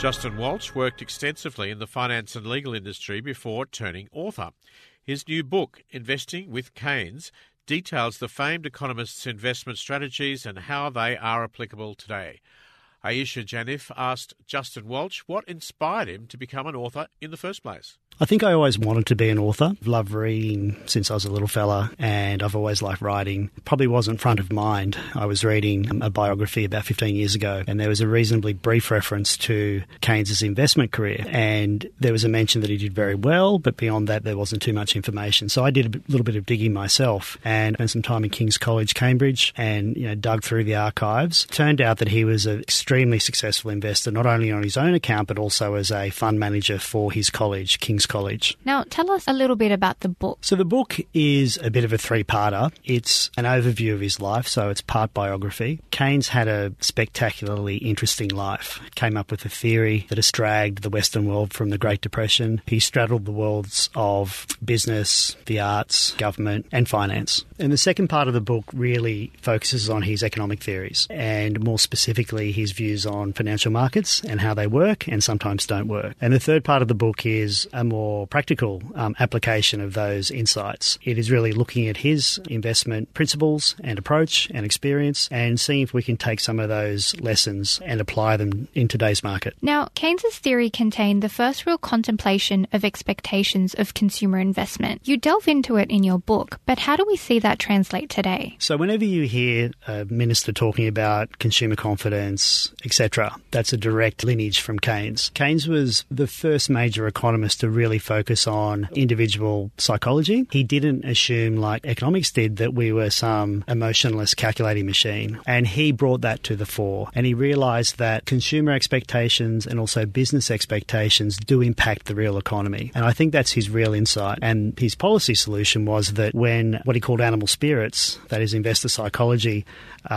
Justin Walsh worked extensively in the finance and legal industry before turning author. His new book, Investing with Keynes, details the famed economist's investment strategies and how they are applicable today. Aisha Janif asked Justin Walsh what inspired him to become an author in the first place. I think I always wanted to be an author. I've loved reading since I was a little fella, and I've always liked writing. Probably wasn't front of mind. I was reading a biography about 15 years ago, and there was a reasonably brief reference to Keynes's investment career, and there was a mention that he did very well, but beyond that there wasn't too much information. So I did a little bit of digging myself and spent some time in King's College, Cambridge, and dug through the archives. Turned out that he was an extremely successful investor, not only on his own account, but also as a fund manager for his college, King's College. Now, tell us a little bit about the book. So the book is a bit of a three-parter. It's an overview of his life, so it's part biography. Keynes had a spectacularly interesting life. Came up with a theory that has dragged the Western world from the Great Depression. He straddled the worlds of business, the arts, government, and finance. And the second part of the book really focuses on his economic theories, and more specifically his views on financial markets and how they work and sometimes don't work. And the third part of the book is a more practical application of those insights. It is really looking at his investment principles and approach and experience and seeing if we can take some of those lessons and apply them in today's market. Now, Keynes's theory contained the first real contemplation of expectations of consumer investment. You delve into it in your book, but how do we see that translate today? So whenever you hear a minister talking about consumer confidence, etc., that's a direct lineage from Keynes. Keynes was the first major economist to really focus on individual psychology. He didn't assume, like economics did, that we were some emotionless calculating machine. And he brought that to the fore. And he realised that consumer expectations and also business expectations do impact the real economy. And I think that's his real insight. And his policy solution was that when what he called animal spirits, that is investor psychology,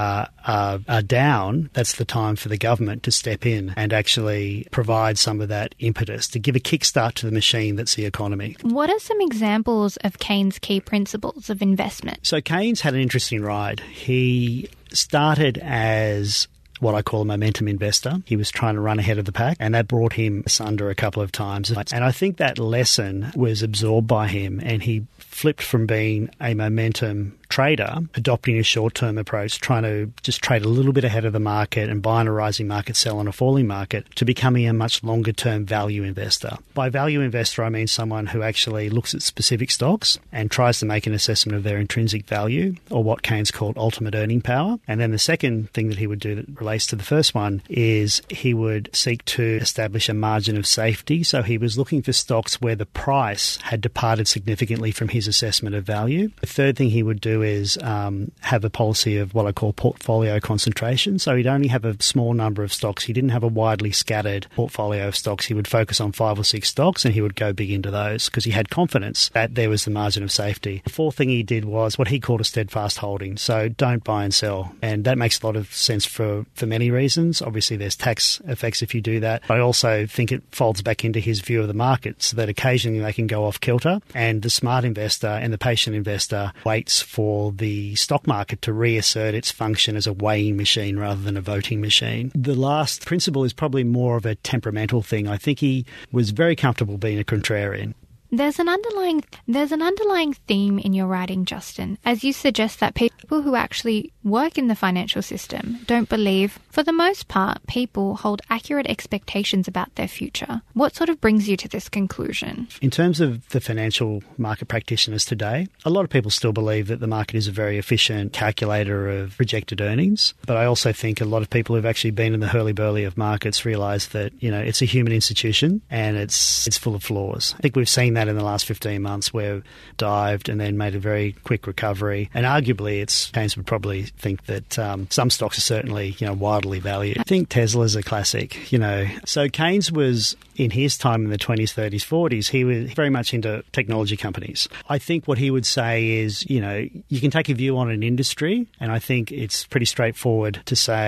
are down, that's the time for the government to step in and actually provide some of that impetus to give a kickstart to the machine that's the economy. What are some examples of Keynes' key principles of investment? So Keynes had an interesting ride. He started as what I call a momentum investor. He was trying to run ahead of the pack, and that brought him asunder a couple of times. And I think that lesson was absorbed by him, and he flipped from being a momentum trader, adopting a short-term approach, trying to just trade a little bit ahead of the market and buy on a rising market, sell on a falling market, to becoming a much longer-term value investor. By value investor, I mean someone who actually looks at specific stocks and tries to make an assessment of their intrinsic value, or what Keynes called ultimate earning power. And then the second thing that he would do that relates to the first one is he would seek to establish a margin of safety. So he was looking for stocks where the price had departed significantly from his assessment of value. The third thing he would do is have a policy of what I call portfolio concentration. So he'd only have a small number of stocks. He didn't have a widely scattered portfolio of stocks. He would focus on 5 or 6 stocks, and he would go big into those because he had confidence that there was the margin of safety. The fourth thing he did was what he called a steadfast holding. So don't buy and sell. And that makes a lot of sense for many reasons. Obviously, there's tax effects if you do that. But I also think it folds back into his view of the market so that occasionally they can go off kilter. And the smart investor and the patient investor waits for the stock market to reassert its function as a weighing machine rather than a voting machine. The last principle is probably more of a temperamental thing. I think he was very comfortable being a contrarian. There's an underlying theme in your writing, Justin, as you suggest that people who actually work in the financial system don't believe, for the most part, people hold accurate expectations about their future. What sort of brings you to this conclusion? In terms of the financial market practitioners today, a lot of people still believe that the market is a very efficient calculator of projected earnings. But I also think a lot of people who've actually been in the hurly-burly of markets realise that, it's a human institution and it's full of flaws. I think we've seen that in the last 15 months where we've dived and then made a very quick recovery. And arguably, Keynes would probably think that some stocks are certainly, wildly valued. I think Tesla's a classic, So Keynes was, in his time in the 20s, 30s, 40s, he was very much into technology companies. I think what he would say is, you can take a view on an industry, and I think it's pretty straightforward to say that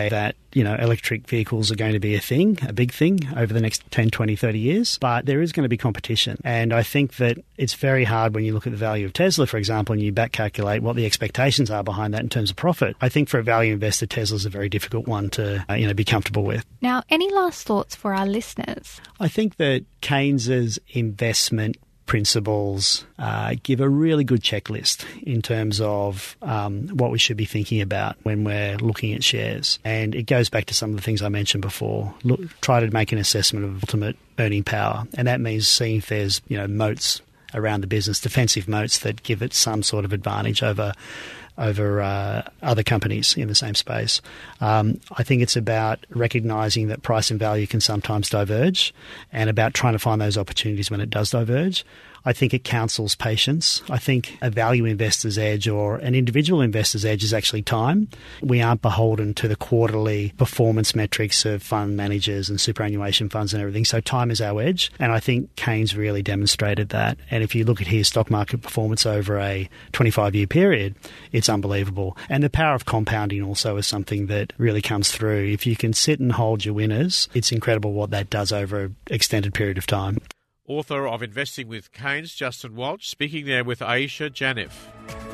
electric vehicles are going to be a big thing over the next 10, 20, 30 years, but there is going to be competition. And I think that it's very hard when you look at the value of Tesla, for example, and you back calculate what the expectations are behind that in terms of profit. I think for a value investor, Tesla's a very difficult one to be comfortable with. Now, any last thoughts for our listeners? I think that Keynes's investment principles give a really good checklist in terms of what we should be thinking about when we're looking at shares. And it goes back to some of the things I mentioned before. Try to make an assessment of ultimate earning power. And that means seeing if there's, moats around the business, defensive moats that give it some sort of advantage over other companies in the same space. I think it's about recognising that price and value can sometimes diverge, and about trying to find those opportunities when it does diverge. I think it counsels patience. I think a value investor's edge or an individual investor's edge is actually time. We aren't beholden to the quarterly performance metrics of fund managers and superannuation funds and everything. So time is our edge. And I think Keynes really demonstrated that. And if you look at his stock market performance over a 25-year period, it's unbelievable. And the power of compounding also is something that really comes through. If you can sit and hold your winners, it's incredible what that does over an extended period of time. Author of Investing with Keynes, Justin Walsh, speaking there with Aisha Janif.